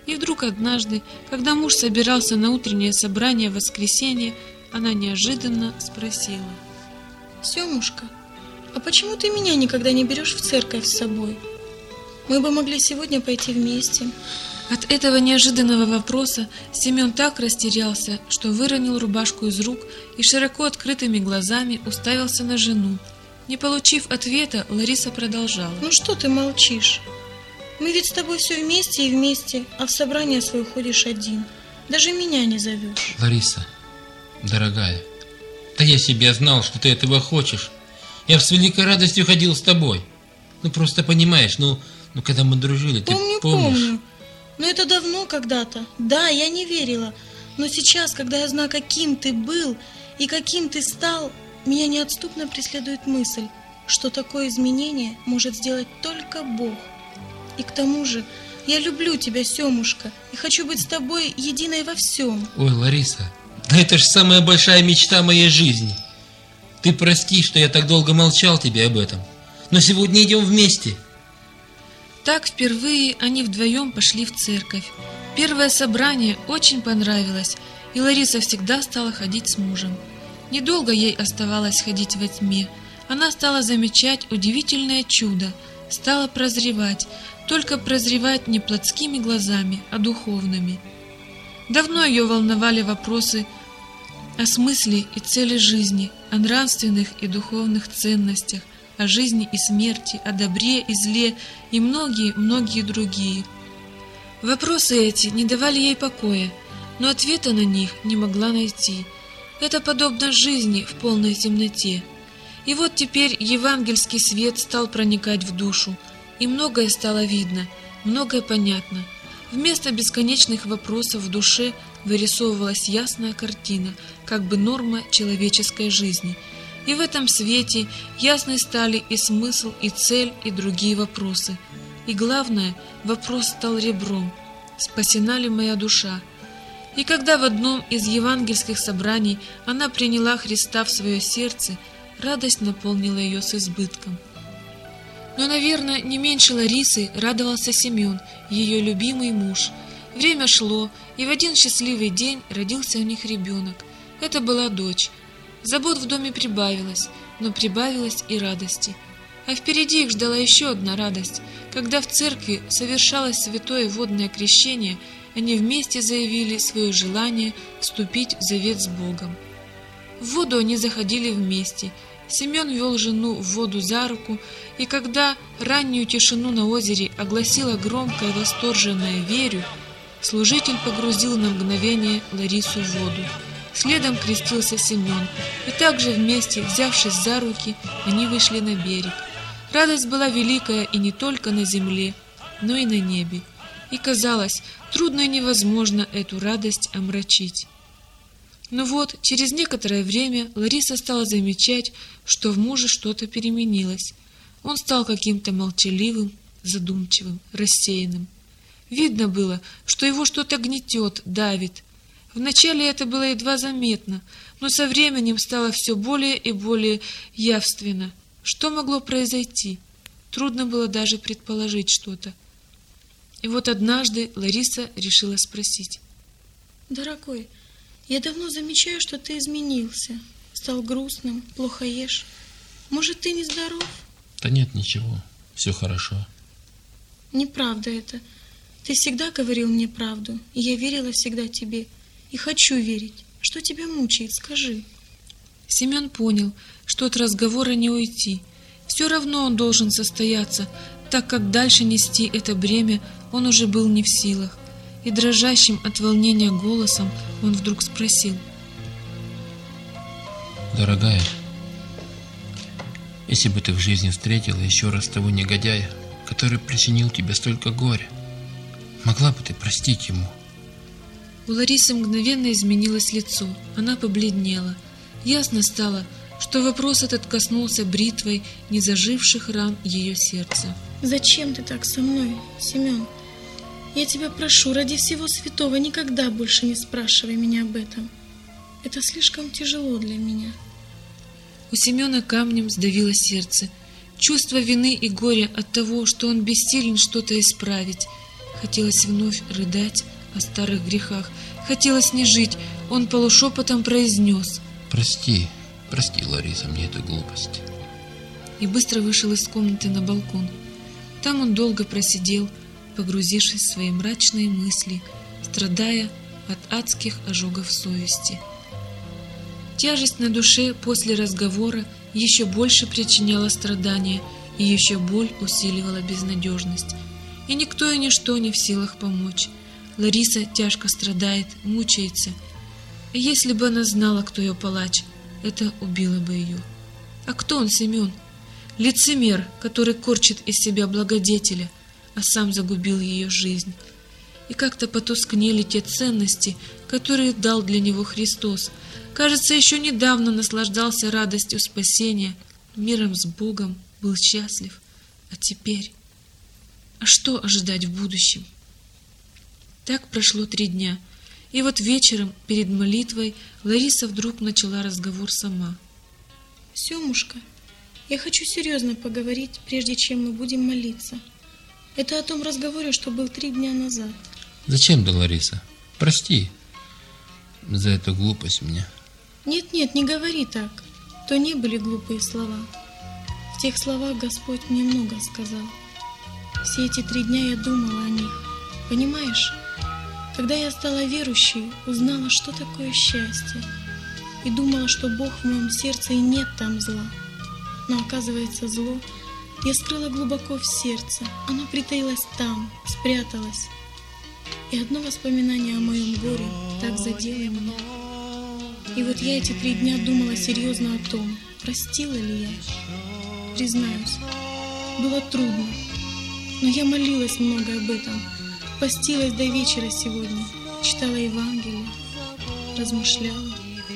И вдруг однажды, когда муж собирался на утреннее собрание в воскресенье, она неожиданно спросила: «Семушка, а почему ты меня никогда не берешь в церковь с собой? Мы бы могли сегодня пойти вместе». От этого неожиданного вопроса Семен так растерялся, что выронил рубашку из рук и широко открытыми глазами уставился на жену. Не получив ответа, Лариса продолжала: «Ну что ты молчишь? Мы ведь с тобой все вместе и вместе, а в собрание свое ходишь один. Даже меня не зовешь». Лариса, дорогая, да я себе знал, что ты этого хочешь. Я с великой радостью ходил с тобой. Ну просто понимаешь, когда мы дружили, ты помнишь? Помню. Но это давно когда-то. Да, я не верила. Но сейчас, когда я знаю, каким ты был и каким ты стал, меня неотступно преследует мысль, что такое изменение может сделать только Бог. И к тому же, я люблю тебя, Семушка, и хочу быть с тобой единой во всем. Ой, Лариса, да это же самая большая мечта моей жизни. Ты прости, что я так долго молчал тебе об этом. Но сегодня идем вместе. Так впервые они вдвоем пошли в церковь. Первое собрание очень понравилось, и Лариса всегда стала ходить с мужем. Недолго ей оставалось ходить во тьме. Она стала замечать удивительное чудо, стала прозревать, только прозревать не плотскими глазами, а духовными. Давно ее волновали вопросы о смысле и цели жизни, о нравственных и духовных ценностях, о жизни и смерти, о добре и зле и многие другие. Вопросы эти не давали ей покоя, но ответа на них не могла найти. Это подобно жизни в полной темноте. И вот теперь евангельский свет стал проникать в душу, и многое стало видно, многое понятно. Вместо бесконечных вопросов в душе вырисовывалась ясная картина, как бы норма человеческой жизни. И в этом свете ясны стали и смысл, и цель, и другие вопросы. И главное, вопрос стал ребром: спасена ли моя душа? И когда в одном из евангельских собраний она приняла Христа в свое сердце, радость наполнила ее с избытком. Но, наверное, не меньше Ларисы радовался Семен, ее любимый муж. Время шло, и в один счастливый день родился у них ребенок. Это была дочь. Забот в доме прибавилось, но прибавилось и радости. А впереди их ждала еще одна радость. Когда в церкви совершалось святое водное крещение, они вместе заявили свое желание вступить в завет с Богом. В воду они заходили вместе. Семен вел жену в воду за руку, и когда раннюю тишину на озере огласила громкое восторженное «Верю», служитель погрузил на мгновение Ларису в воду. Следом крестился Семен, и также вместе, взявшись за руки, они вышли на берег. Радость была великая и не только на земле, но и на небе. И казалось, трудно и невозможно эту радость омрачить. Но вот, через некоторое время Лариса стала замечать, что в муже что-то переменилось. Он стал каким-то молчаливым, задумчивым, рассеянным. Видно было, что его что-то гнетет, давит. Вначале это было едва заметно, но со временем стало все более и более явственно. Что могло произойти? Трудно было даже предположить что-то. И вот однажды Лариса решила спросить: «Дорогой, я давно замечаю, что ты изменился. Стал грустным, плохо ешь. Может, ты нездоров?» Да нет, ничего, все хорошо. «Неправда это. Ты всегда говорил мне правду, и я верила всегда тебе. И хочу верить. Что тебя мучает, скажи». Семен понял, что от разговора не уйти. Все равно он должен состояться, так как дальше нести это бремя он уже был не в силах. И дрожащим от волнения голосом он вдруг спросил: «Дорогая, если бы ты в жизни встретила еще раз того негодяя, который причинил тебе столько горя, могла бы ты простить ему?» У Ларисы мгновенно изменилось лицо, она побледнела. Ясно стало, что вопрос этот коснулся бритвой незаживших ран ее сердца. «Зачем ты так со мной, Семен? Я тебя прошу, ради всего святого, никогда больше не спрашивай меня об этом. Это слишком тяжело для меня». У Семена камнем сдавило сердце. Чувство вины и горя от того, что он бессилен что-то исправить, Хотелось вновь рыдать о старых грехах. Хотелось не жить. Он полушепотом произнес: Прости, Лариса, мне эту глупость. и быстро вышел из комнаты на балкон. Там он долго просидел, погрузившись в свои мрачные мысли, страдая от адских ожогов совести. Тяжесть на душе после разговора еще больше причиняла страдания, и еще боль усиливала безнадежность. И никто и ничто не в силах помочь. Лариса тяжко страдает, мучается. И если бы она знала, кто ее палач, это убило бы ее. А кто он, Семен? Лицемер, который корчит из себя благодетеля, а сам загубил ее жизнь. И как-то потускнели те ценности, которые дал для него Христос. Кажется, еще недавно наслаждался радостью спасения, миром с Богом, был счастлив. А теперь? А что ожидать в будущем? Так прошло 3 дня. И вот вечером, перед молитвой, Лариса вдруг начала разговор сама. Семушка, я хочу серьезно поговорить, прежде чем мы будем молиться. Это о том разговоре, что был 3 дня назад. Зачем ты, Лариса? Прости за эту глупость мне. Нет, не говори так. То не были глупые слова. В тех словах Господь мне много сказал. Все эти 3 дня я думала о них. Понимаешь? Когда я стала верующей, узнала, что такое счастье. И думала, что Бог в моем сердце и нет там зла. Но оказывается, зло я скрыла глубоко в сердце. Оно притаилось там, спряталось. И одно воспоминание о моем горе так задело меня. И вот я эти 3 дня думала серьезно о том, простила ли я. Признаюсь, было трудно. Но я молилась много об этом. Постилась до вечера сегодня. Читала Евангелие, размышляла.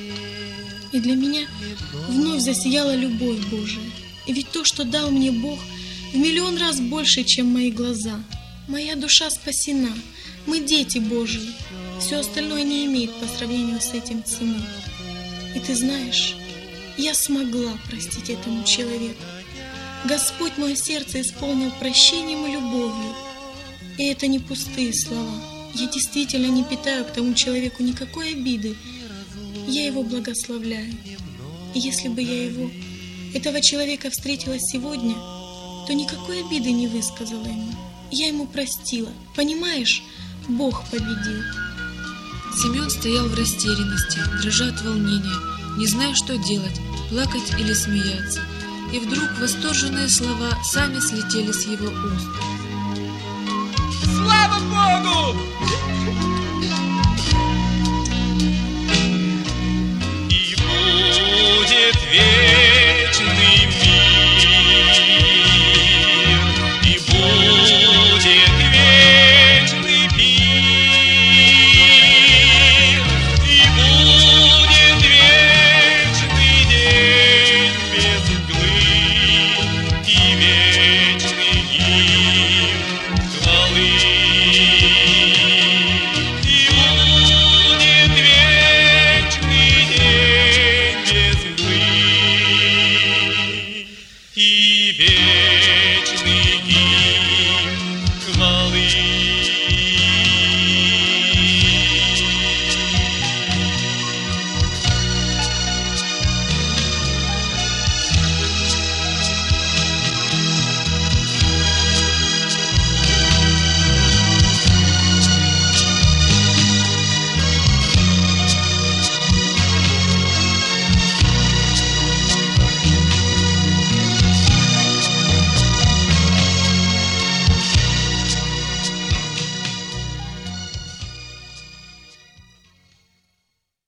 И для меня вновь засияла любовь Божия. И ведь то, что дал мне Бог, в миллион раз больше, чем мои глаза. Моя душа спасена. Мы дети Божьи. Все остальное не имеет по сравнению с этим цены. И ты знаешь, я смогла простить этому человеку. Господь мое сердце исполнил прощением и любовью. И это не пустые слова. Я действительно не питаю к тому человеку никакой обиды. Я его благословляю. И если бы я этого человека встретила сегодня, то никакой обиды не высказала ему. Я ему простила. Понимаешь, Бог победил. Семен стоял в растерянности, дрожа от волнения, не зная, что делать, плакать или смеяться. И вдруг восторженные слова сами слетели с его уст. Слава Богу!